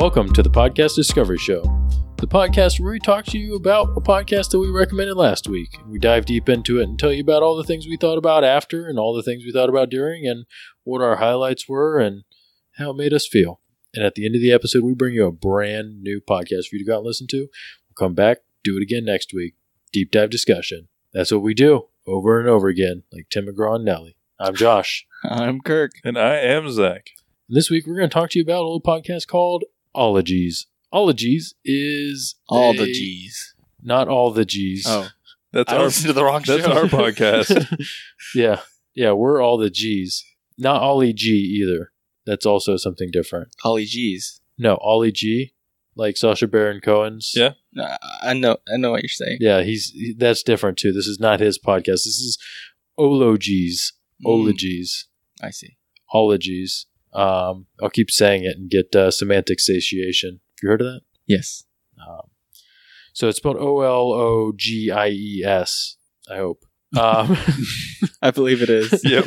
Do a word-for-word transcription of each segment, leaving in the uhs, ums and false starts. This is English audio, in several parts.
Welcome to the Podcast Discovery Show, the podcast where we talk to you about a podcast that we recommended last week. We dive deep into it and tell you about all the things we thought about after and all the things we thought about during and what our highlights were and how it made us feel. And at the end of the episode, we bring you a brand new podcast for you to go out and listen to. We'll come back, do it again next week. Deep dive discussion. That's what we do over and over again, like Tim McGraw and Nelly. I'm Josh. I'm Kirk. And I am Zach. This week, we're going to talk to you about a little podcast called Ologies. Ologies is all a, the G's. Not all the G's. Oh, That's I our listened to the wrong that's show. our podcast. yeah. Yeah, we're all the G's. Not Ollie G either. That's also something different. Ollie G's. No, Ollie G, like Sacha Baron Cohen's. Yeah. Uh, I know. I know what you're saying. Yeah, he's he, that's different too. This is not his podcast. This is Ologies. Mm, Ologies. I see. Ologies. Um, I'll keep saying it and get uh, semantic satiation. Have you heard of that? Yes. Um, so it's spelled O L O G I E S, I hope. Um, I believe it is. Yep.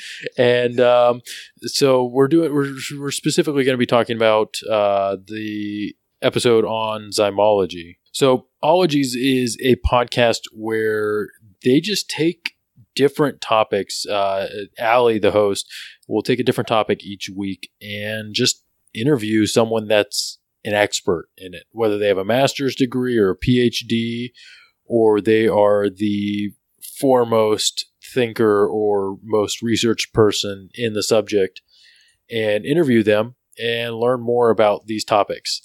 And um, so we're doing. We're, we're specifically going to be talking about uh, the episode on zymology. So Ologies is a podcast where they just take different topics. Uh, Allie, the host, will take a different topic each week and just interview someone that's an expert in it, whether they have a master's degree or a P H D, or they are the foremost thinker or most researched person in the subject, and interview them and learn more about these topics.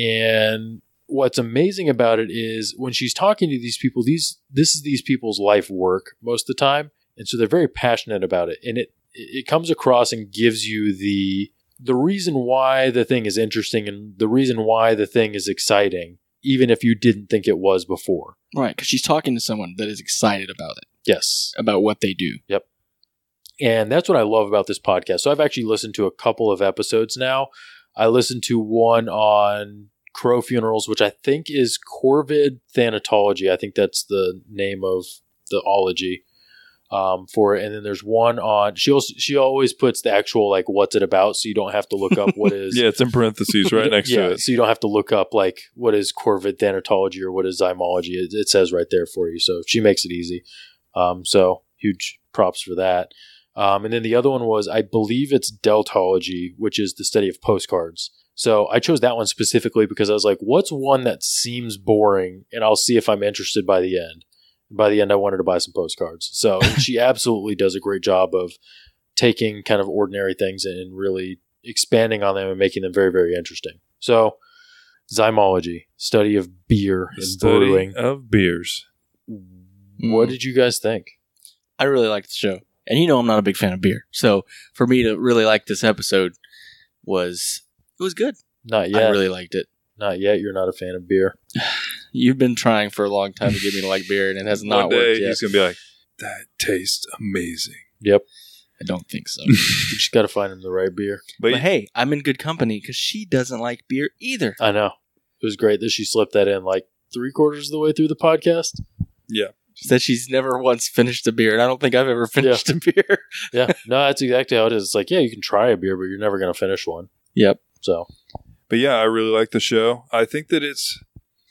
And what's amazing about it is when she's talking to these people, these this is these people's life work most of the time, and so they're very passionate about it, and it it comes across and gives you the the reason why the thing is interesting and the reason why the thing is exciting, even if you didn't think it was before. Right, because she's talking to someone that is excited about it, Yes. about what they do. Yep. And that's what I love about this podcast. So I've actually listened to a couple of episodes now. I listened to one on crow funerals, which I think is Corvid Thanatology. I think that's the name of the ology um, for it. And then there's one on, she also, she always puts the actual, like, what's it about, so you don't have to look up what is. Yeah, it's in parentheses right next yeah, to it. so you don't have to look up, like, what is Corvid Thanatology or what is zymology. It, it says right there for you. So she makes it easy. Um, so huge props for that. Um, and then the other one was, I believe it's Deltology, which is the study of postcards. So I chose that one specifically because I was like, what's one that seems boring? And I'll see if I'm interested by the end. And by the end, I wanted to buy some postcards. So she absolutely does a great job of taking kind of ordinary things and really expanding on them and making them very, very interesting. So zymology, study of beer and Study brewing. of beers. What did you guys think? I really liked the show. And you know I'm not a big fan of beer. So for me to really like this episode was, it was good. Not yet. I really liked it. Not yet. You're not a fan of beer. You've been trying for a long time to get me to like beer, and it has not One day worked yet. he's going to be like, that tastes amazing. Yep. I don't think so. You just got to find him the right beer. But, But hey, I'm in good company because she doesn't like beer either. I know. It was great that she slipped that in like three quarters of the way through the podcast. yeah. She said she's never once finished a beer, and I don't think I've ever finished a beer. Yeah. No, that's exactly how it is. It's like, yeah, you can try a beer, but you're never going to finish one. Yep. So, But yeah, I really like the show. I think that it's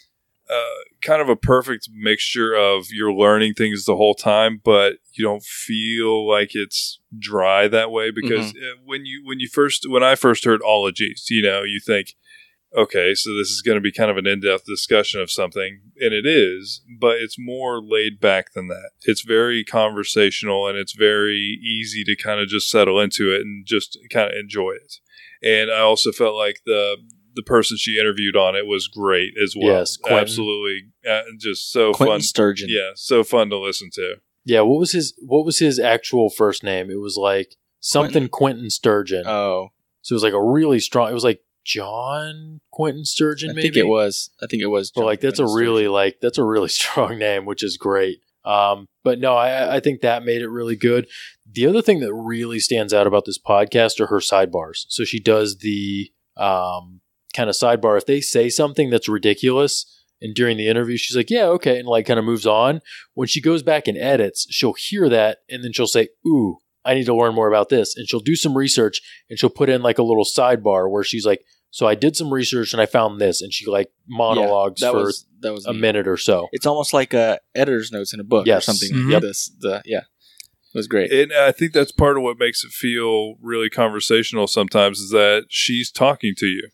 uh, kind of a perfect mixture of you're learning things the whole time, but you don't feel like it's dry that way because mm-hmm. when you when you first when I first heard ologies, you know, you think, okay, so this is going to be kind of an in-depth discussion of something, and it is, but it's more laid back than that. It's very conversational, and it's very easy to kind of just settle into it and just kind of enjoy it. And I also felt like the the person she interviewed on it was great as well. Yes, Quentin. Absolutely, uh, just so Quentin fun. Sturgeon. Yeah, so fun to listen to. yeah, what was his what was his actual first name? It was like something Quentin, Quentin Sturgeon. Oh. So it was like a really strong, it was like John Quentin Sturgeon, I maybe? think it was. I think it was. But John like that's Quentin a really Sturgeon. like that's a really strong name, which is great. Um, but no, I, I think that made it really good. The other thing that really stands out about this podcast are her sidebars. So she does the um, kind of sidebar. If they say something that's ridiculous, and during the interview, she's like, yeah, okay, and like kind of moves on. When she goes back and edits, she'll hear that, and then she'll say, ooh, I need to learn more about this. And she'll do some research, and she'll put in like a little sidebar where she's like, So I did some research and I found this, and she like monologues Yeah, that for was that was a neat. minute or so. It's almost like a editor's notes in a book Yes. or something Mhm. like this. The yeah, it was great. And I think that's part of what makes it feel really conversational sometimes is that she's talking to you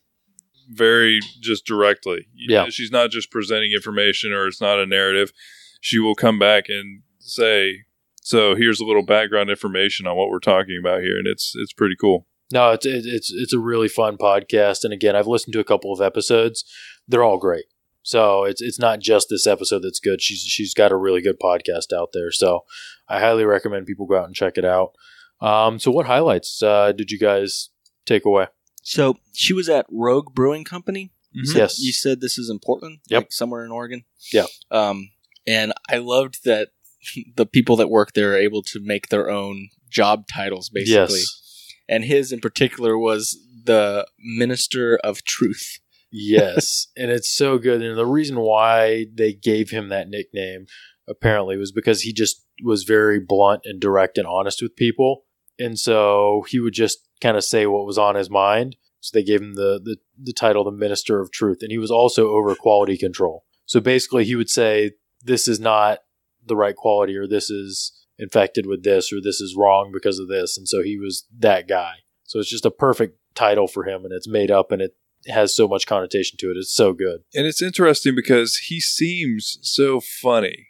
very just directly. You Yeah. know, she's not just presenting information or it's not a narrative. She will come back and say, so here's a little background information on what we're talking about here. And it's it's pretty cool. No, it's it- it's it's a really fun podcast, and again, I've listened to a couple of episodes. They're all great. So it's it's not just this episode that's good. She's she's got a really good podcast out there. So I highly recommend people go out and check it out. Um, so what highlights uh, did you guys take away? So she was at Rogue Brewing Company. Mhm. You said- Yes. you said this is in Portland, Yep. like somewhere in Oregon. Yeah. Um, and I loved that the people that work there are able to make their own job titles, basically. Yes. And his in particular was the Minister of Truth. Yes, and it's so good. And the reason why they gave him that nickname apparently was because he just was very blunt and direct and honest with people. And so he would just kind of say what was on his mind. So they gave him the, the, the title, the Minister of Truth. And he was also over quality control. So basically he would say, this is not the right quality, or this is infected with this, or this is wrong because of this. And so he was that guy. So it's just a perfect title for him, and it's made up, and it has so much connotation to it. It's so good. And it's interesting because he seems so funny.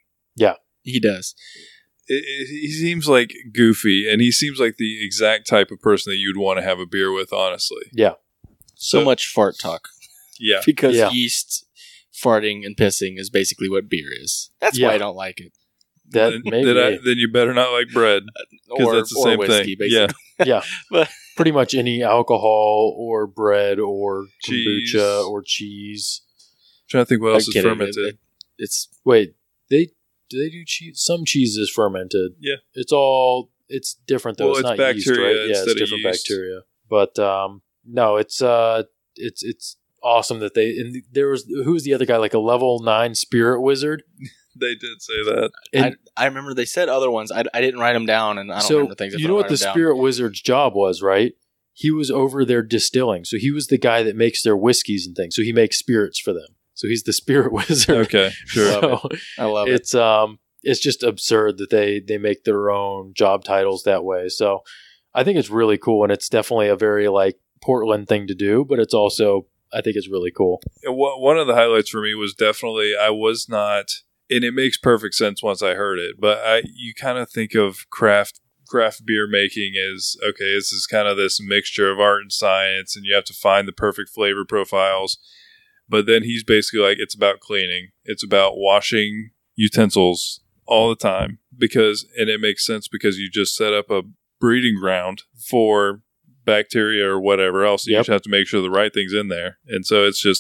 He does. It, it, he seems like goofy, and he seems like the exact type of person that you'd want to have a beer with, honestly. Yeah. So So- much fart talk. Yeah. Because Yeah. yeast farting and pissing is basically what beer is. That's Yeah. why I don't like it. That then, maybe. then, I, then you better not like bread. Or, that's the or same whiskey, thing. basically. Yeah. yeah. Pretty much any alcohol or bread or Cheese. kombucha or cheese. trying to think what I'm else is kidding. fermented. It- it- it's Wait, they do they do cheese? Some cheese is fermented. Yeah. It's all it's different though. Well, it's, it's not yeast, bacteria right? Yeah, it's instead of different yeast. bacteria. But um, no, it's uh, it's it's awesome that they and there was who was the other guy like a level nine spirit wizard. They did say that. And I, I remember they said other ones. I, I didn't write them down, and I don't so remember things. if you I know don't what the write 'em down. spirit wizard's job was, right? He was over there distilling, so he was the guy that makes their whiskeys and things. So he makes spirits for them. So he's the spirit wizard. Okay, sure. So I love it. it's um it's just absurd that they they make their own job titles that way. So I think it's really cool, and it's definitely a very like Portland thing to do, but it's also I think it's really cool. And wha- One of the highlights for me was definitely I was not, and it makes perfect sense once I heard it. But I, you kind of think of craft craft beer making as okay, this is kind of this mixture of art and science, and you have to find the perfect flavor profiles. But then he's basically like, it's about cleaning, it's about washing utensils all the time because, and it makes sense because you just set up a breeding ground for bacteria or whatever else. You Yep. just have to make sure the right thing's in there. And so it's just,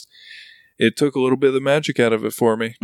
it took a little bit of the magic out of it for me.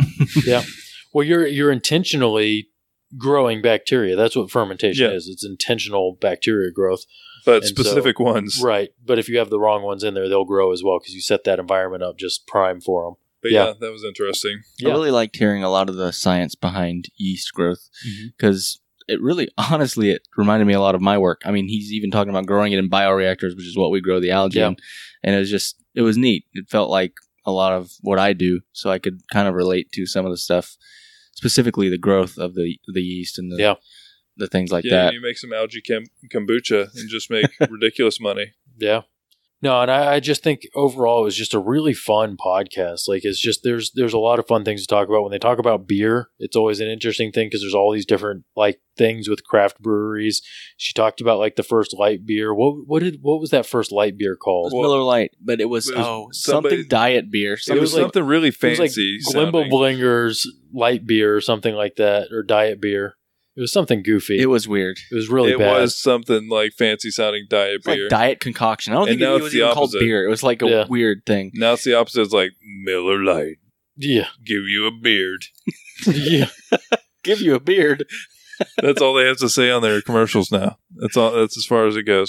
Well, you're you're intentionally growing bacteria. That's what fermentation Yeah. is. It's intentional bacteria growth. But And specific ones. Right. But if you have the wrong ones in there, they'll grow as well because you set that environment up just prime for them. But Yeah. yeah. that was interesting. Yeah. I really liked hearing a lot of the science behind yeast growth Mhm. because it really, honestly, it reminded me a lot of my work. I mean, he's even talking about growing it in bioreactors, which is what we grow the algae Yeah. in, and it was just, it was neat. It felt like a lot of what I do, so I could kind of relate to some of the stuff, specifically the growth of the the yeast and the Yeah. the things like yeah, that. you make some algae chem- kombucha and just make ridiculous money. Yeah. No, and I, I just think overall it was just a really fun podcast. Like it's just there's there's a lot of fun things to talk about. When they talk about beer, it's always an interesting thing because there's all these different like things with craft breweries. She talked about like the first light beer. What what did what was that first light beer It called? was Well, Miller Lite, but it was, it was oh somebody- something diet beer. It Something was, was like- something really It was like fancy. Glimble sounding. Blinger's light beer or something like that, or diet beer. It was something goofy. it was weird. It was really it bad. was something like fancy sounding diet It's like beer. diet concoction. I don't And think now it it's was the even called opposite. beer. It was like a Yeah. weird thing. Now it's the opposite. It's like Miller Lite, Yeah. give you a beard. Yeah. Give you a beard. That's all they have to say on their commercials now. That's all. That's as far as it goes.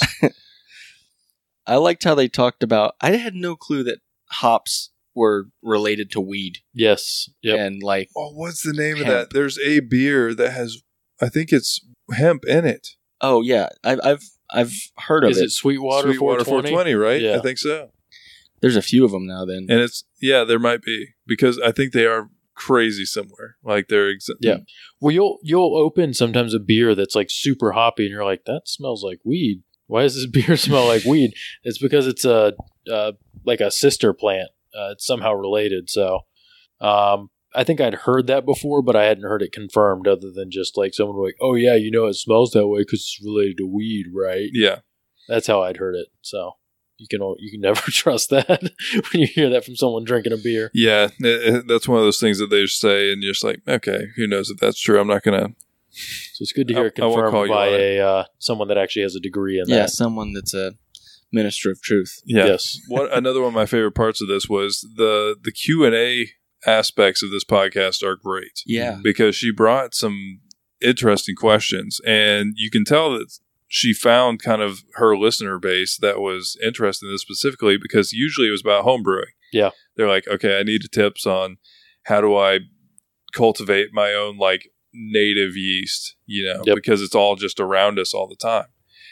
I liked how they talked about. I had no clue that hops were related to weed Yes. Yep. and like Oh, what's the name of Hemp. that? There's a beer that has, I think it's hemp in it. oh yeah, I've I've I've heard of Is it. it Sweetwater, Sweetwater four twenty? four twenty, right? Yeah. I think so. There's a few of them now. Then, And it's yeah, there might be because I think they are crazy similar. Like they're ex- Yeah. Well, you'll you'll open sometimes a beer that's like super hoppy, and you're like, that smells like weed. Why does this beer smell like weed? It's because it's a uh, like a sister plant. Uh, it's somehow related. So, um, I think I'd heard that before, but I hadn't heard it confirmed. Other than just like someone like, oh yeah, you know, it smells that way because it's related to weed, right? Yeah. That's how I'd heard it. So you can you can never trust that when you hear that from someone drinking a beer. Yeah, it, it- that's one of those things that they just say, and you're just like, okay, who knows if that's true? I'm not gonna. So it's good to hear it I- I won't call confirmed you by on it. a uh, someone that actually has a degree in yeah, that. someone that's a minister of truth. Yeah. Yes. What another one of my favorite parts of this was the the Q and A aspects of this podcast are great. Yeah. because she brought some interesting questions, and you can tell that she found kind of her listener base that was interested in this specifically because usually it was about home brewing. Yeah. They're like, okay, I need tips on how do I cultivate my own like native yeast, you know, Yep. because it's all just around us all the time.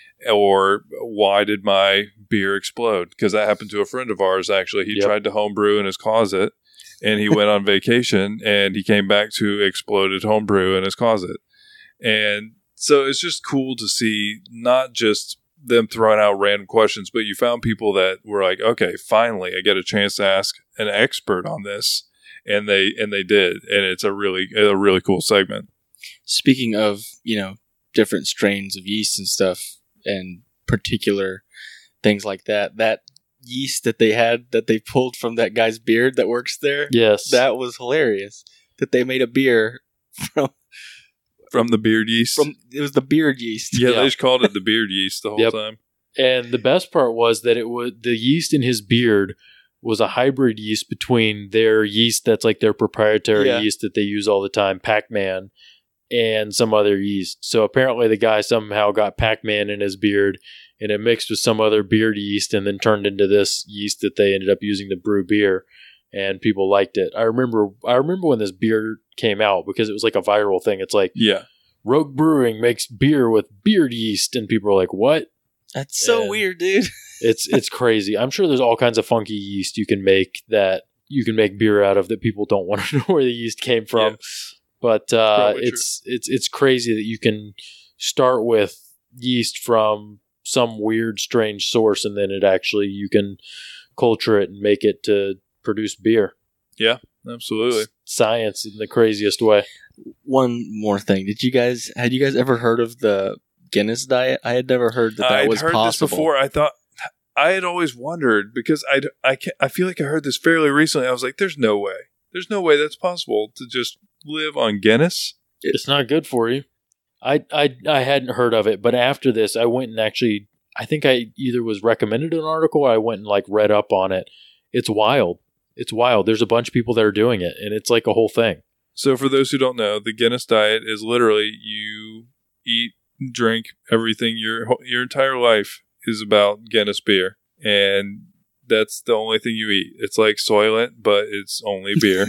Or why did my beer explode? Because that happened to a friend of ours, actually. He Yep. tried to homebrew in his closet, and he went on vacation, and he came back to exploded homebrew in his closet. And so it's just cool to see not just them throwing out random questions, but you found people that were like, okay, finally I get a chance to ask an expert on this. And they and they did. And it's a really a really cool segment. Speaking of, you know, different strains of yeast and stuff and particular things like that, that yeast that they had that they pulled from that guy's beard that works there, Yes. that was hilarious. That they made a beer from From the beard yeast. from it was the beard yeast. yeah, Yeah. they just called it the beard yeast the whole Yep. time. And the best part was that it was the yeast in his beard was a hybrid yeast between their yeast that's like their proprietary Yeah. yeast that they use all the time, Pac-Man, and some other yeast. So apparently the guy somehow got Pac-Man in his beard and it mixed with some other beard yeast and then turned into this yeast that they ended up using to brew beer, and people liked it. I remember I remember when this beer came out because it was like a viral thing. It's like Yeah. Rogue Brewing makes beer with beard yeast, and people are like, "What?" That's so And- weird, dude. It's it's crazy. I'm sure there's all kinds of funky yeast you can make that you can make beer out of that people don't want to know where the yeast came from. Yeah. But uh, Probably it's it's it's crazy that you can start with yeast from some weird, strange source, and then it actually you can culture it and make it to produce beer. Absolutely. Science in the craziest way. One more thing. Did you guys had you guys ever heard of the Guinness diet? I had never heard that that I'd was heard possible. this before. I thought I had always wondered because I I can I feel like I heard this fairly recently. I was like, "There's no way. There's no way that's possible to just live on Guinness." It's not good for you. I, I I hadn't heard of it, but after this, I went and actually, I think I either was recommended an article or I went and like read up on it. It's wild. It's wild. There's a bunch of people that are doing it, and it's like a whole thing. So, for those who don't know, the Guinness diet is literally you eat, drink everything your whole- your entire life is about Guinness beer, and that's the only thing you eat. It's like Soylent, but it's only beer.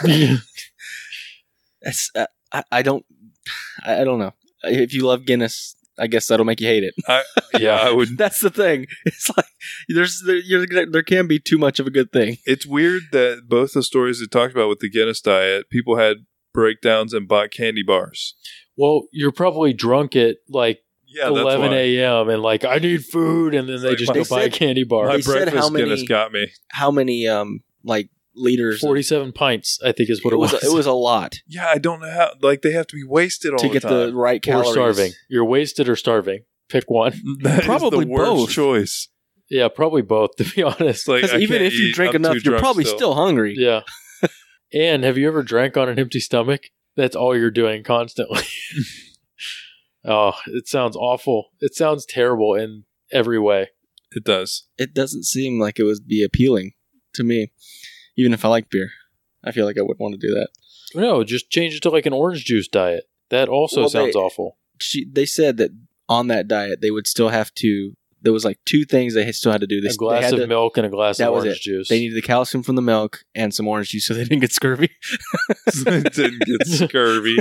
That's, uh, I, I don't I, I don't know. If you love Guinness, I guess that'll make you hate it. I, yeah, I would. That's the thing. It's like there's there, you're, there can be too much of a good thing. It's weird that both the stories they talked about with the Guinness diet, people had breakdowns and bought candy bars. Well, you're probably drunk at like Yeah, eleven that's why. a.m. and like, I need food, and then they Like just my- go They buy a said- candy bar. My They said breakfast how many- Guinness got me. How many um like liters? of- forty-seven pints, I think, is what it, it was. was. It was a lot Yeah, I don't know how. Like they have to be wasted all to the get time. the right Or calories. starving. You're wasted or starving. Pick one. That is Probably the worst both. choice. Yeah, probably both, to be honest. It's like Because I even can't if you eat, drink I'm enough, too you're drunk probably still, hungry. Yeah. And have you ever drank on an empty stomach? That's all you're doing constantly. Oh, it sounds awful. It sounds terrible in every way. It does. It doesn't seem like it would be appealing to me, even if I like beer. I feel like I would want to do that. No, just change it to like an orange juice diet. That also Well, sounds they- awful. She, they said that on that diet they would still have to. There was like two things they still had to do. They, A glass they had of to, milk and a glass that of was orange it. juice. They needed the calcium from the milk and some orange juice so they didn't get scurvy. It didn't get scurvy.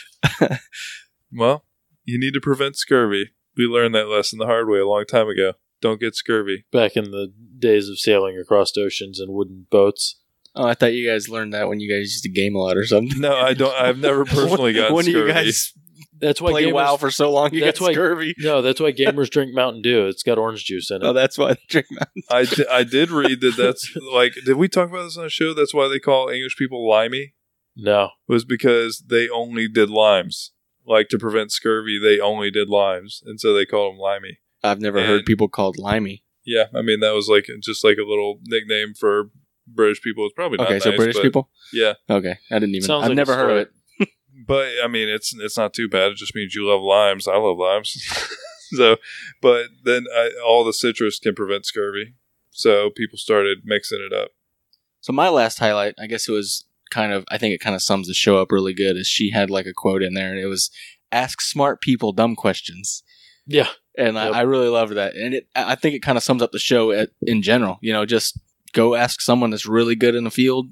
Well, you need to prevent scurvy. We learned that lesson the hard way a long time ago. Don't get scurvy. Back in the days of sailing across oceans in wooden boats. Oh, I thought you guys learned that when you guys used to game a lot or something. No, I don't. I've never personally gotten when scurvy. you guys That's why play gamers, WoW for so long, you that's got why- scurvy. No, that's why gamers drink Mountain Dew. It's got orange juice in it. Oh, that's why they drink Mountain. I, di- I did read that that's like, did we talk about this on the show? That's why they call English people limey, No. was because they only did limes. Like to prevent scurvy, they only did limes. And so they call them limey. I've never And- heard people called limey. Yeah, I mean, that was like just like a little nickname for British people. It's probably not Okay, so nice, British but- people. Yeah. Okay, I didn't even. Sounds I've like never a heard of it. But I mean, it's it's not too bad. It just means you love limes. I love limes. So, but then I, all the citrus can prevent scurvy. So people started mixing it up. So my last highlight, I guess it was kind of. I think it kind of sums the show up really good. Is she had like a quote in there, and it was "Ask smart people dumb questions." Yeah. And Yep. I, I really loved that. And it, I think it kind of sums up the show at, in general. You know, just go ask someone that's really good in the field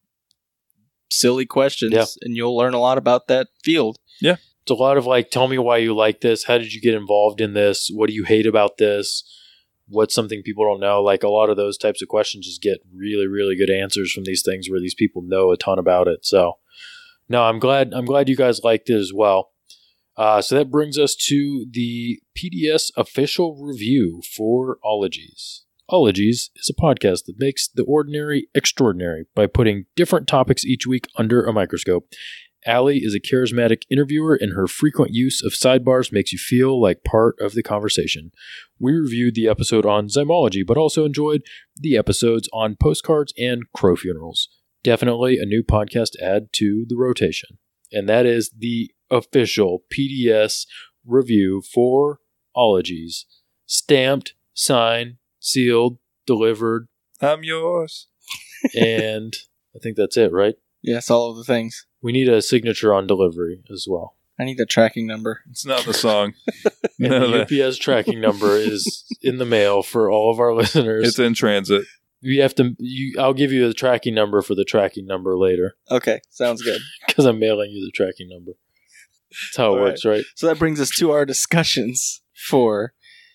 silly questions, Yeah. and you'll learn a lot about that field. It's a lot of like, tell me why you like this. How did you get involved in this? What do you hate about this? What's something people don't know? Like a lot of those types of questions just get really, really good answers from these things where these people know a ton about it. So no, I'm glad, I'm glad you guys liked it as well. Uh, so that brings us to the P D S official review for Ologies. Ologies is a podcast that makes the ordinary extraordinary by putting different topics each week under a microscope. Allie is a charismatic interviewer, and her frequent use of sidebars makes you feel like part of the conversation. We reviewed the episode on zymology, but also enjoyed the episodes on postcards and crow funerals. Definitely a new podcast to add to the rotation. And that is the official P D S review for Ologies. Stamped, signed, sealed, delivered, I'm yours. and I think that's it, right? Yes, all of the things. We need a signature on delivery as well. I need the tracking number. It's not the song. And No, the U that- P S tracking number is in the mail for all of our listeners. it's in transit. You have to. You, I'll give you the tracking number for the tracking number later Okay, sounds good. because I'm mailing you the tracking number. That's how it All works, right? So that brings us to our discussions for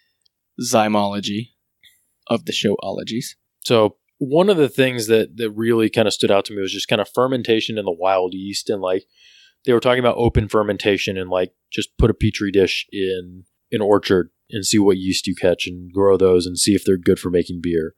zymology of the show Ologies. So one of the things that that really kind of stood out to me was just kind of fermentation in the wild yeast, and like they were talking about open fermentation and like just put a petri dish in an orchard and see what yeast you catch and grow those and see if they're good for making beer,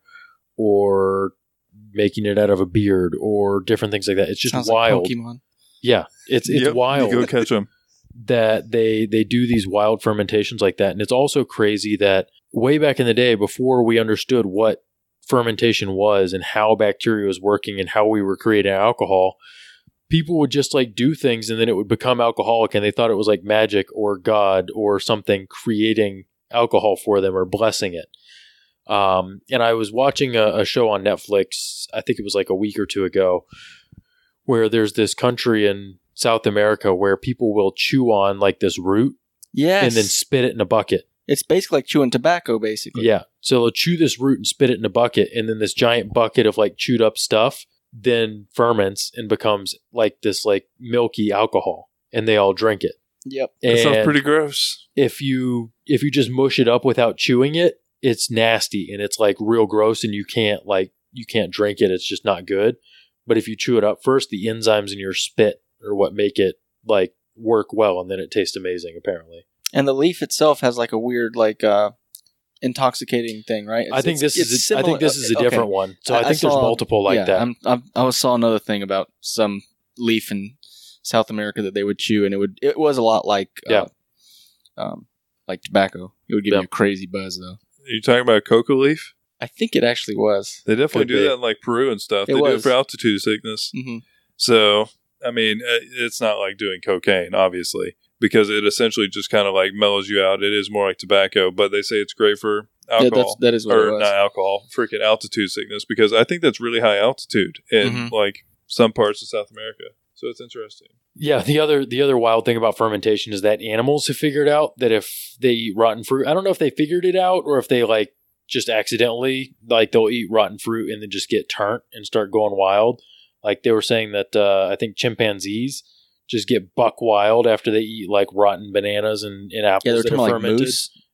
or making it out of a beard, or different things like that. It's just Sounds wild. like Pokemon. Yeah, it's it's Yep, wild You go catch them. that they they do these wild fermentations like that. And it's also crazy that way back in the day, before we understood what fermentation was and how bacteria was working and how we were creating alcohol, people would just like do things and then it would become alcoholic, and they thought it was like magic or God or something creating alcohol for them or blessing it. Um, and I was watching a, a show on Netflix, I think it was like a week or two ago, where there's this country in South America where people will chew on like this root Yes. and then spit it in a bucket. It's basically like chewing tobacco, basically. Yeah. So they'll chew this root and spit it in a bucket, and then this giant bucket of like chewed up stuff then ferments and becomes like this like milky alcohol, and they all drink it. Yep. That And sounds pretty gross. if you if you just mush it up without chewing it, it's nasty and it's like real gross, and you can't like you can't drink it. It's just not good. But if you chew it up first, the enzymes in your spit are what make it like work well, and then it tastes amazing apparently. And the leaf itself has like a weird, like, uh, intoxicating thing, right? It's, I think it's- this is it's a, I think similar- this is a okay. different one. So I, I- I think there's saw- multiple like yeah, that. I'm, I'm, I saw another thing about some leaf in South America that they would chew, and it would it was a lot like Yeah. uh, um, like tobacco. It would give Yeah. you a crazy buzz, though. Are you talking about coca leaf? I think it actually was. They definitely Could do be. that in like Peru and stuff. It they do it was. for altitude sickness. Mm-hmm. So, I mean, uh, it's not like doing cocaine, obviously, because it essentially just kind of like mellows you out. It is more like tobacco, but they say it's great for Yeah, that's, alcohol. that is what or it was. not alcohol, freaking altitude sickness, because I think that's really high altitude in Mhm. like some parts of South America. So it's interesting. Yeah, the other the other wild thing about fermentation is that animals have figured out that if they eat rotten fruit, I don't know if they figured it out or if they like just accidentally, like they'll eat rotten fruit and then just get turnt and start going wild. Like they were saying that uh, I think chimpanzees just get buck wild after they eat like rotten bananas and, and apples Yeah, they're that talking are like fermented. moose.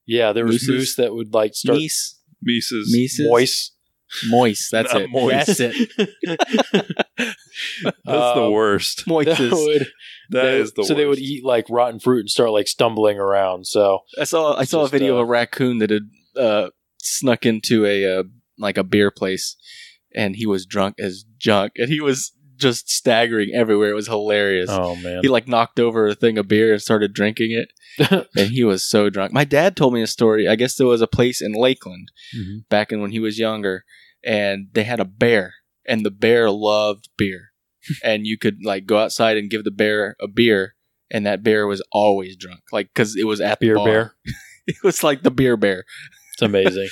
Yeah, there was Mooses? moose that would like start Meese. Mises. Mises. moist. Moist. That's Not it. moist. That's it. That's the Um, worst. That Moises. would, That they- is the so worst. they would eat like rotten fruit and start like stumbling around. So I saw I saw Just, a video uh, of a raccoon that had uh, snuck into a uh, like a beer place, and he was drunk as junk, and he was just staggering everywhere. It was hilarious. oh man, He like knocked over a thing of beer and started drinking it, and he was so drunk. My dad told me a story. I guess there was a place in Lakeland Mhm. back in when he was younger, and they had a bear, and the bear loved beer, and you could like go outside and give the bear a beer, and that bear was always drunk, like because it was at the beer bar. bear. It was like the beer bear. It's amazing.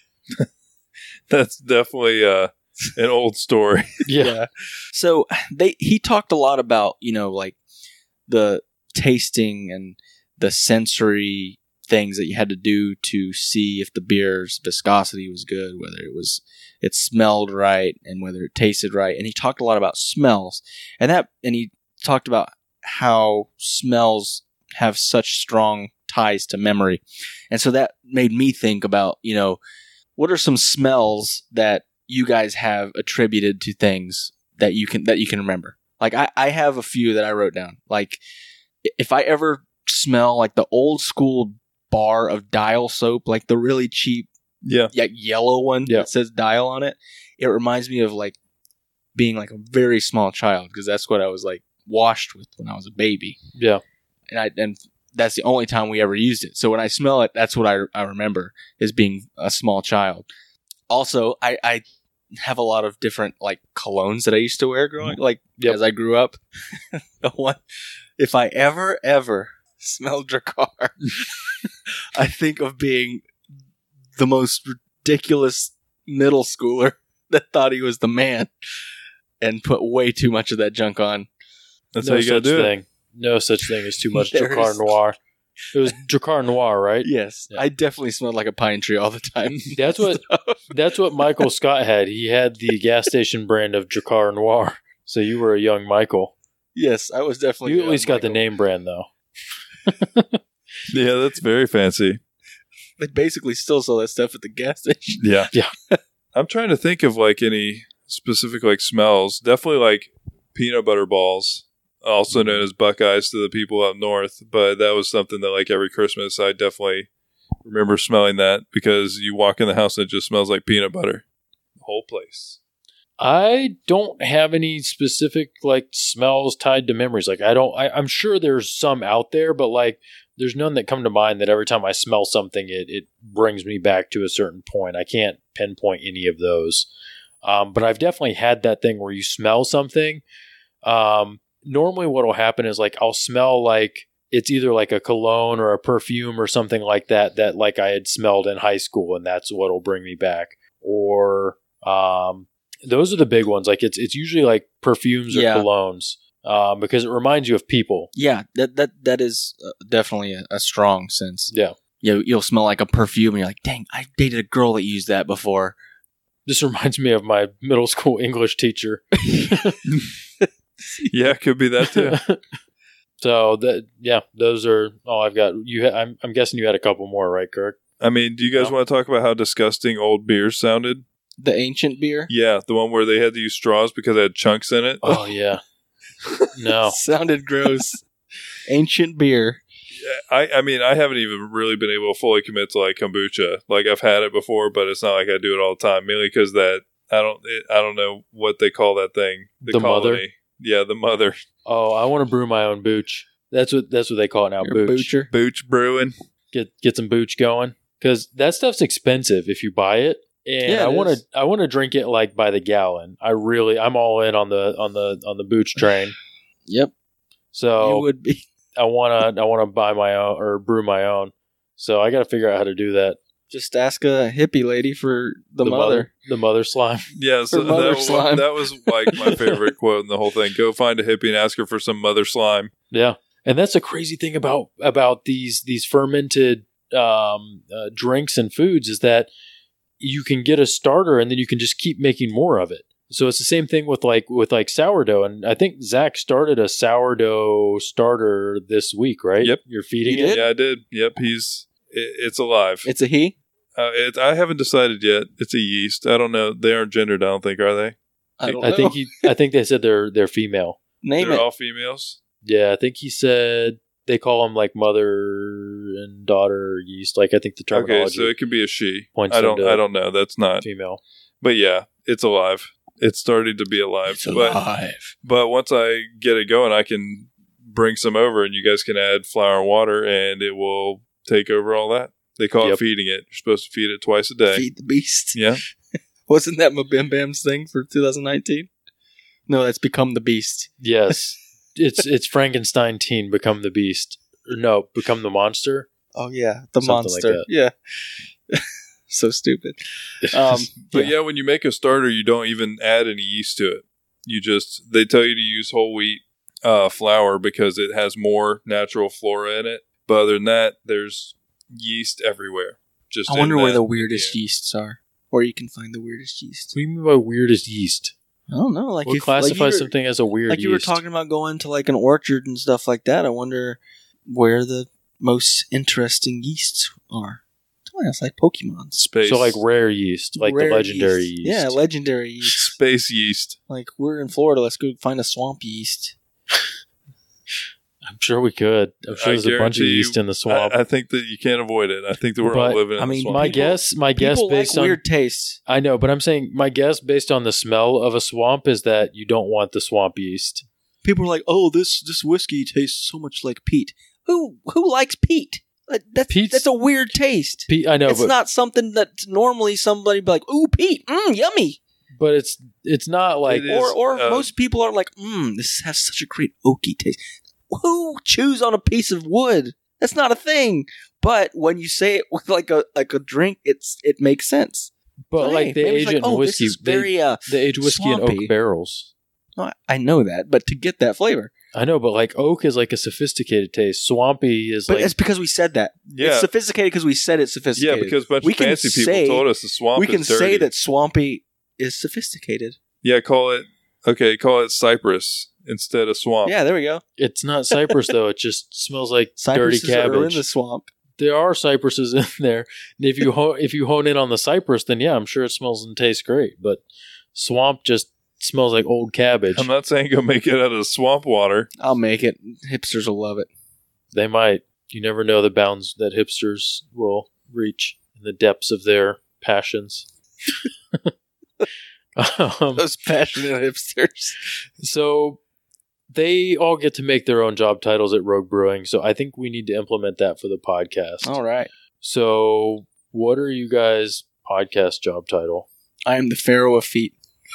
That's definitely uh, an old story. Yeah. So they he talked a lot about, you know, like the tasting and the sensory things that you had to do to see if the beer's viscosity was good, whether it was it smelled right and whether it tasted right. And he talked a lot about smells. And that and he talked about how smells have such strong ties to memory. And so that made me think about, you know, what are some smells that you guys have attributed to things that you can that you can remember? Like I, I have a few that I wrote down. Like if I ever smell like the old school bar of Dial soap, like the really cheap Yeah. like yellow one Yeah. that says Dial on it, it reminds me of like being like a very small child because that's what I was like washed with when I was a baby. Yeah. And I and that's the only time we ever used it. So when I smell it, that's what I, I remember is being a small child. Also, I, I have a lot of different like colognes that I used to wear growing like Yep. as I grew up. The one, if I ever ever smell Drakkar, I think of being the most ridiculous middle schooler that thought he was the man and put way too much of that junk on. That's no how you gotta such do it. thing. No such thing as too much There Drakkar is- Noir. It was Drakkar Noir, right? Yes, Yeah. I definitely smelled like a pine tree all the time. That's what that's what Michael Scott had. He had the gas station brand of Drakkar Noir. So you were a young Michael. Yes, I was definitely. You at uh, least got the Michael. name brand though. Yeah, that's very fancy. They basically still sell that stuff at the gas station. Yeah. Yeah. I'm trying to think of like any specific like smells. Definitely like peanut butter balls, also known as Buckeyes to the people up north. But that was something that like every Christmas I definitely remember smelling that because you walk in the house and it just smells like peanut butter. The whole place. I don't have any specific like smells tied to memories. Like I don't I, I'm sure there's some out there, but like there's none that come to mind that every time I smell something it, it brings me back to a certain point. I can't pinpoint any of those. Um, but I've definitely had that thing where you smell something. Um, normally what will happen is like I'll smell like it's either like a cologne or a perfume or something like that that like I had smelled in high school and that's what'll bring me back. Or um those are the big ones. Like it's it's usually like perfumes or Yeah. colognes um, because it reminds you of people. Yeah, that that that is uh, definitely a, a strong sense. Yeah. You you'll smell like a perfume, and you're like, "Dang, I dated a girl that used that before." This reminds me of my middle school English teacher. Yeah, could be that too. So that yeah, those are all I've got. You, ha- I'm, I'm guessing you had a couple more, right, Kirk? I mean, do you guys No. want to talk about how disgusting old beers sounded? The ancient beer Yeah, the one where they had to use straws because it had chunks in it. Oh yeah. No. sounded gross. Ancient beer. I, I mean, I haven't even really been able to fully commit to like kombucha. Like I've had it before, but it's not like I do it all the time. Mainly because that I don't, it, I don't know what they call that thing. The mother? colony. Yeah, the mother. Oh, I want to brew my own booch. That's what that's what they call it now. You're a Booch. boocher. Booch Brewing. Get get some booch going because that stuff's expensive if you buy it. And Yeah, I it want to is. I want to drink it like by the gallon. I really I'm all in on the on the on the booch train. Yep, So you would be. I want to I want to buy my own or brew my own. So I got to figure out how to do that. Just ask a hippie lady for the, mother. the mother slime. Yeah, so Her mother that, slime. that was like my favorite quote in the whole thing. Go find a hippie and ask her for some mother slime. Yeah, and that's the crazy thing about about these these fermented um, uh, drinks and foods is that you can get a starter and then you can just keep making more of it. So it's the same thing with like with like sourdough, and I think Zach started a sourdough starter this week, right? Yep. You're feeding He it. did? Yeah, I did. Yep, he's It, it's alive. It's a he? Uh, it, I haven't decided yet. It's a yeast. I don't know. They aren't gendered, I don't think, are they? I don't I know. think he. I think they said they're they're female. Name They're it. all females? Yeah, I think he said they call them like mother and daughter yeast. Like I think the terminology Okay, so it could be a she. points I don't them to I don't know. That's not. female. But yeah, it's alive. It's starting to be alive. It's but, alive. but once I get it going, I can bring some over and you guys can add flour and water and it will take over all that. They call Yep. it feeding it. You're supposed to feed it twice a day. Feed the beast. Yeah. Wasn't that Mabim Bam's thing for two thousand nineteen? No, that's Become the Beast. Yes, it's it's Frankenstein teen become the beast. Or no, become the monster. Oh, yeah. The Something like monster. that. Yeah. So stupid. Um, But yeah. yeah, when you make a starter, you don't even add any yeast to it. You just, they tell you to use whole wheat uh, flour because it has more natural flora in it. But other than that, there's yeast everywhere. Just I in wonder where that- the weirdest yeah. yeasts are. Where you can find the weirdest yeast. What do you mean by weirdest yeast? I don't know. Like What if, classifies like you were, something as a weird like you yeast? were talking about going to like an orchard and stuff like that. I wonder where the most interesting yeasts are. Oh, it's like Pokemon. Space. So like rare yeast, like Rare the legendary yeast. Yeah, legendary yeast. Space yeast. Like we're in Florida, let's go find a swamp yeast. I'm sure we could. I'm sure I there's a bunch of guarantee yeast you- in the swamp. I, I think that you can't avoid it. I think that we're But, all living in I the mean, swamp. my people- guess, my guess People based like on weird tastes. I know, but I'm saying my guess based on the smell of a swamp is that you don't want the swamp yeast. People are like, "Oh, this this whiskey tastes so much like peat." Who who likes peat? Like, That's Pete's- that's a weird taste. Pe- I know, it's but not something that normally somebody be like, "Ooh, peat, mmm, yummy." but it's it's not like It is. Or or uh, most people are like, "Mmm, this has such a great oaky taste." Who chews on a piece of wood? That's not a thing. But when you say it with like a like a drink, it's it makes sense. but So, like hey, they maybe age it's it like, in oh, whiskey. This is they, very uh, they age whiskey in swampy. oak barrels. no, I- I know that, but to get that flavor, I know, but like oak is like a sophisticated taste. Swampy is but like it's because we said that. yeah. It's sophisticated because we said it's Yeah, sophisticated. because a bunch We of can fancy people say- told us the swamp we can is dirty. say that swampy is sophisticated. Yeah, call it, okay, call it cypress instead of swamp. Yeah, there we go. it's not cypress though. It just smells like Cypresses dirty cabbage. are in the swamp. There are cypresses in there. And if you ho- if you hone in on the cypress, then yeah, I'm sure it smells and tastes great. But swamp just smells like old cabbage. I'm not saying go make it out of swamp water. I'll make it. Hipsters will love it. They might. You never know the bounds that hipsters will reach in the depths of their passions. um, Those passionate hipsters. so they all get to make their own job titles at Rogue Brewing. So I think we need to implement that for the podcast. All right. So what are you guys' podcast job title? I am the Pharaoh of feet.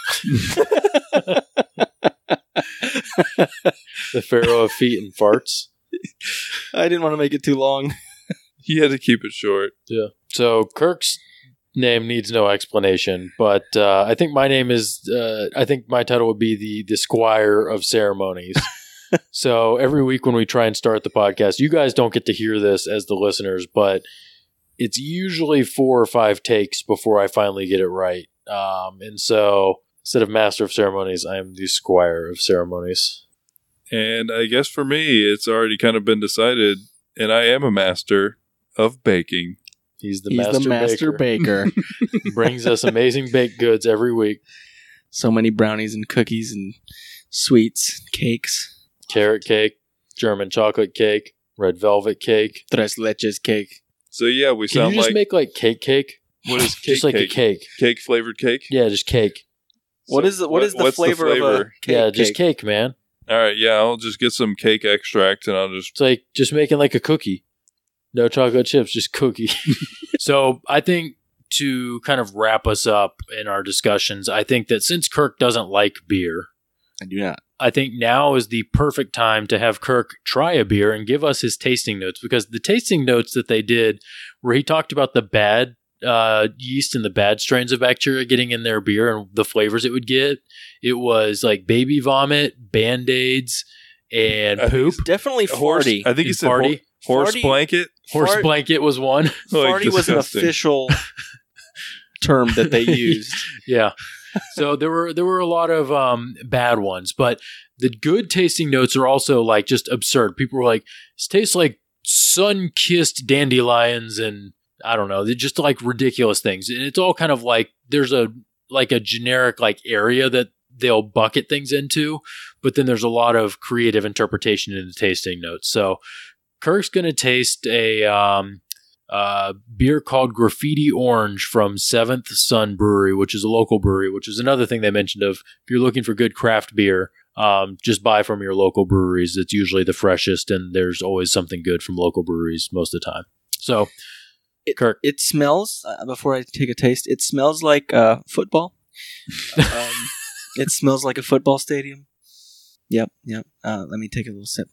The Pharaoh of Feet and Farts. I didn't want to make it too long. He had to keep it short. Yeah. So Kirk's name needs no explanation, but uh, I think my name is. Uh, I think my title would be the the Squire of Ceremonies. So every week when we try and start the podcast, you guys don't get to hear this as the listeners, but it's usually four or five takes before I finally get it right. Um, and so instead of Master of Ceremonies, I am the Squire of Ceremonies. And I guess for me, it's already kind of been decided, and I am a master of baking. He's the He's master, the master baker. baker. Brings us amazing baked goods every week. So many brownies and cookies and sweets, cakes. Carrot cake, German chocolate cake, red velvet cake. Tres leches cake. So yeah, we Can sound you just like make like cake cake? what is cake? Just like cake? a cake. Cake flavored cake. Yeah, just cake. What So is the what is the what's flavor, of a cake? yeah, just cake? cake, man. All right, yeah, I'll just get some cake extract, and I'll just It's like just making like a cookie. No chocolate chips, just cookie. So I think to kind of wrap us up in our discussions, I think that since Kirk doesn't like beer, I do not. I think now is the perfect time to have Kirk try a beer and give us his tasting notes, because the tasting notes that they did where he talked about the bad uh, yeast and the bad strains of bacteria getting in their beer and the flavors it would get, it was like baby vomit, Band-Aids, and I think poop. Definitely horse. farty. I think he And said farty. ho- horse Farty- blanket. Horse fart- blanket was one. Like, Farty was an disgusting. official term that they used. Yeah. So there were there were a lot of um, bad ones, but the good tasting notes are also like just absurd. People were like, "This tastes like sun-kissed dandelions and I don't know, they're just like ridiculous things. And it's all kind of like there's a like a generic like area that they'll bucket things into, but then there's a lot of creative interpretation in the tasting notes. So Kirk's going to taste a um, uh, beer called Graffiti Orange from Seventh Sun Brewery, which is a local brewery, which is another thing they mentioned of if you're looking for good craft beer, um, just buy from your local breweries. It's usually the freshest, and there's always something good from local breweries most of the time. So, It, Kirk. it smells, uh, before I take a taste, it smells like uh, football. um, it smells like a football stadium. Yep, yep. Uh, let me take a little sip.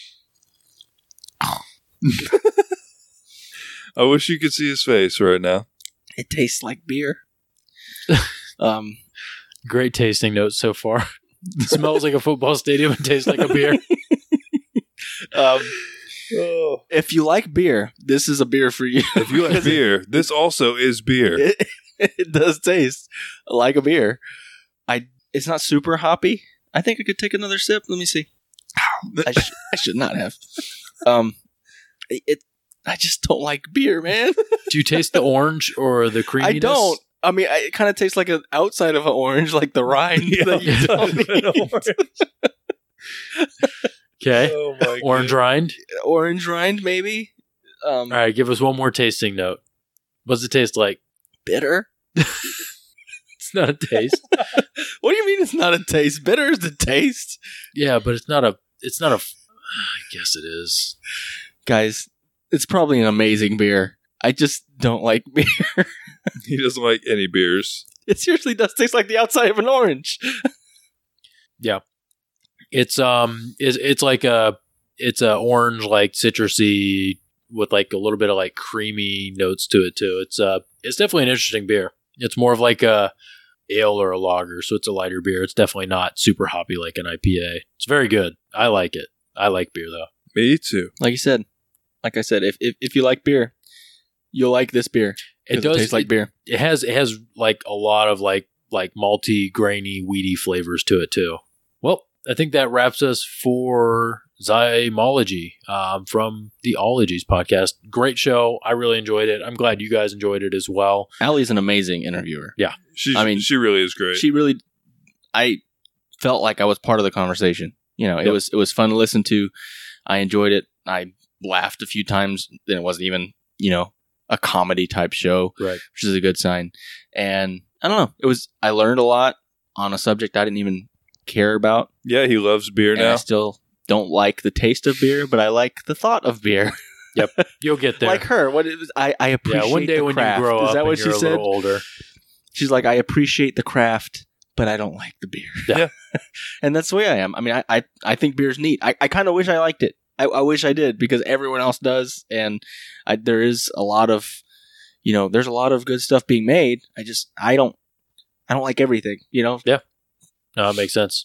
I wish you could see his face right now. It tastes like beer. um, Great tasting notes so far. It smells like a football stadium and tastes like a beer. um, Oh. if you like beer, this is a beer for you. If you like beer, this also is beer. It, it does taste like a beer. I. It's not super hoppy. I think I could take another sip. Let me see. I, sh- I should not have. Um, it. I just don't like beer, man. Do you taste the orange or the creaminess? I don't. I mean, I, it kind of tastes like an outside of an orange, like the rind that you don't eat. Okay. Oh my Orange God. rind. Orange rind, maybe. Um, All right, give us one more tasting note. What's it taste like? bitter. It's not a taste. What do you mean it's not a taste? Bitter is the taste, Yeah, but it's not a. It's not a. I guess it is. guys. It's probably an amazing beer. I just don't like beer. He doesn't like any beers. It seriously does taste like the outside of an orange. It's um. It's it's like a. It's a orange like citrusy with like a little bit of like creamy notes to it too. It's uh. It's definitely an interesting beer. It's more of like a ale or a lager, so it's a lighter beer. It's definitely not super hoppy like an I P A. It's very good. I like it. I like beer though. Me too. Like you said, like I said, if if, if you like beer, you'll like this beer. It 'Cause does taste like it, beer. It has it has like a lot of like like malty, grainy, weedy flavors to it too. Well, I think that wraps us for Zymology um, from the Ologies podcast. Great show. I really enjoyed it. I'm glad you guys enjoyed it as well. Allie's an amazing interviewer. She's, I mean, she really is great. She really, I felt like I was part of the conversation. You know, it Yep. was it was fun to listen to. I enjoyed it. I laughed a few times. Then it wasn't even, you know, a comedy type show, Right. which is a good sign. And I don't know. It was. I learned a lot on a subject I didn't even care about. yeah, he loves beer And I now. still don't like the taste of beer, but I like the thought of beer. You'll get there. Like her, what it was, I I appreciate. yeah, one day the when craft. you grow Is up that what and she you're a said? little older. She's like, I appreciate the craft, but I don't like the beer. Yeah. And that's the way I am. I mean, I I, I think beer's neat. I, I kind of wish I liked it. I, I wish I did because everyone else does, and I, there is a lot of, you know, there's a lot of good stuff being made. I just I don't I don't like everything. You know. No, that makes sense.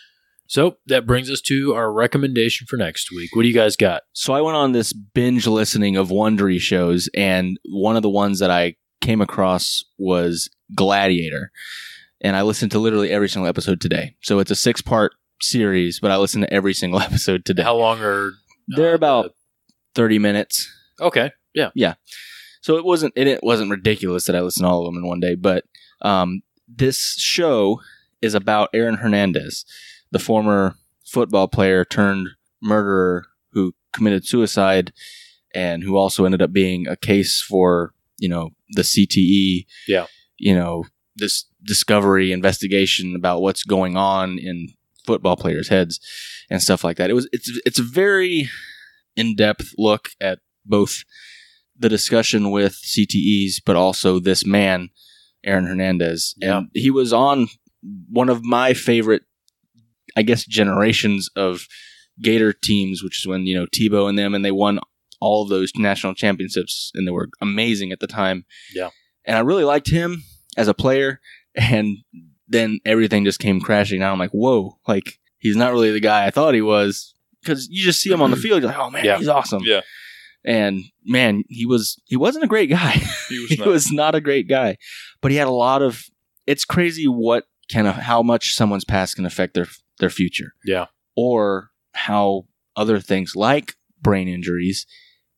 So that brings us to our recommendation for next week. What do you guys got? So I went on this binge listening of Wondery shows, and one of the ones that I came across was Gladiator. And I listened to literally every single episode today. So it's a six part series, but I listened to every single episode today. How long are They're uh, about thirty minutes. Okay. Yeah. So it wasn't it, it wasn't ridiculous that I listened to all of them in one day, but um, this show is about Aaron Hernandez, the former football player turned murderer who committed suicide and who also ended up being a case for, you know, the C T E. Yeah. You know, this discovery investigation about what's going on in football players' heads and stuff like that. It was it's it's a very in-depth look at both the discussion with C T Es, but also this man, Aaron Hernandez. Yeah. And he was on one of my favorite, I guess, generations of Gator teams, which is when, you know, Tebow and them, and they won all of those national championships, and they were amazing at the time. Yeah. And I really liked him as a player, and then everything just came crashing down. I'm like, whoa, like, he's not really the guy I thought he was. Because you just see him on the field, you're like, oh, man, Yeah. he's awesome. Yeah. And, man, he was he wasn't a great guy. He was he not. was not a great guy. But he had a lot of – it's crazy what kind of how much someone's past can affect their their future. Yeah. Or how other things like brain injuries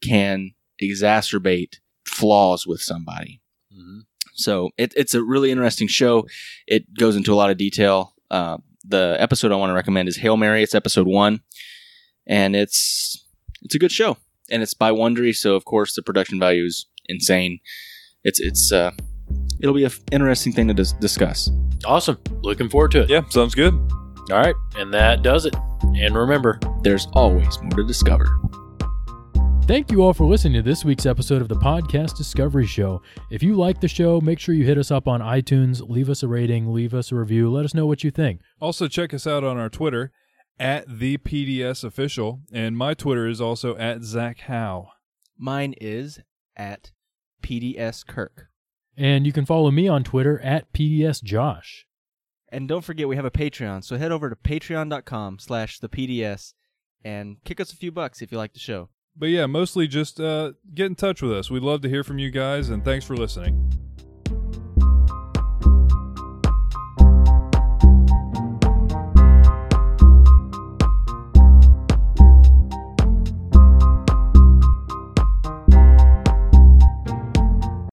can exacerbate flaws with somebody. Mm-hmm. So it, it's a really interesting show. It goes into a lot of detail. Uh, the episode I want to recommend is Hail Mary. It's episode one, and it's it's a good show. And it's by Wondery, so of course the production value is insane. It's it's uh, it'll be an interesting thing to dis- discuss. Awesome. Looking forward to it. Yeah, sounds good. All right. And that does it. And remember, There's always more to discover. Thank you all for listening to this week's episode of the Podcast Discovery Show. If you like the show, make sure you hit us up on iTunes, leave us a rating, leave us a review, let us know what you think. Also, check us out on our Twitter at the P D S Official, and my Twitter is also at Zach Howe. Mine is at P D S Kirk. And you can follow me on Twitter at P D S Josh. And don't forget we have a Patreon, so head over to patreon.com slash the PDS and kick us a few bucks if you like the show. But yeah, mostly just uh, get in touch with us. We'd love to hear from you guys, and thanks for listening.